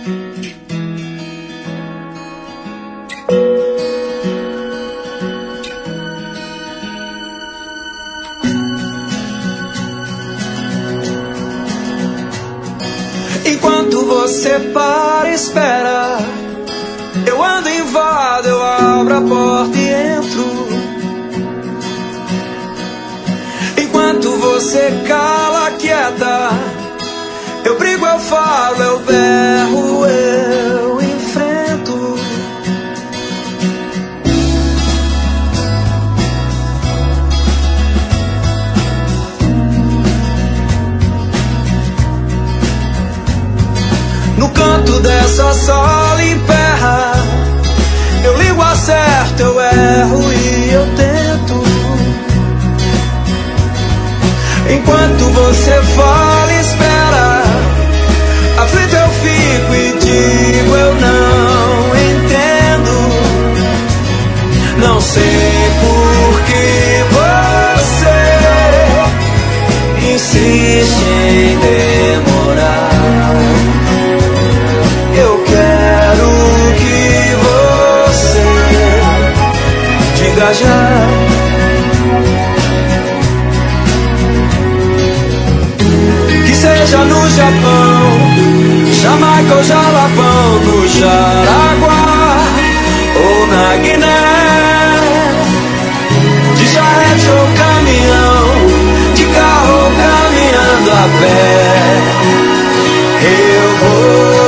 Enquanto você para e espera, eu ando, invado, eu abro a porta e entro. Enquanto você cala, quieta, eu brigo, eu falo, eu berro, eu enfrento. No canto dessa sala emperra, eu ligo, acerto, eu erro e eu tento. Enquanto você fala e espera, aflito eu fico e digo eu não entendo. Não sei por que você insiste em demorar. Eu quero que você diga já. Que seja no Japão, Jamaica ou Jalapão, no Jaraguá ou na Guiné, de charrete ou caminhão, de carro ou caminhando a pé, eu vou.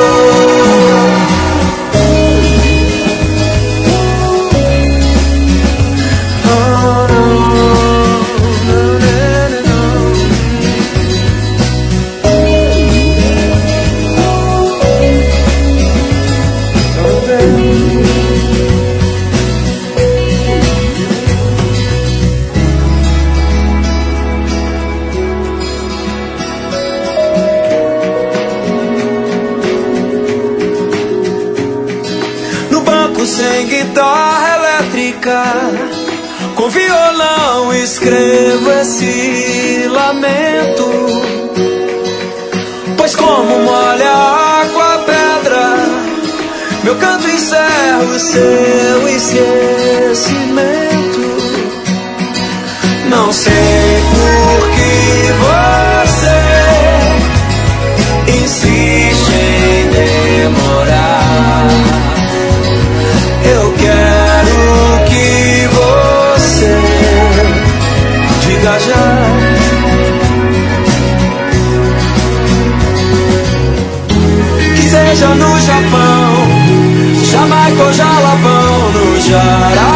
Sem guitarra elétrica, com violão escrevo esse lamento. Pois como molha a água a pedra, meu canto encerra o seu esquecimento. Não sei por que você insiste em demorar. Eu quero que você diga já. Que seja no Japão, Jamaica ou Jalapão, no Jara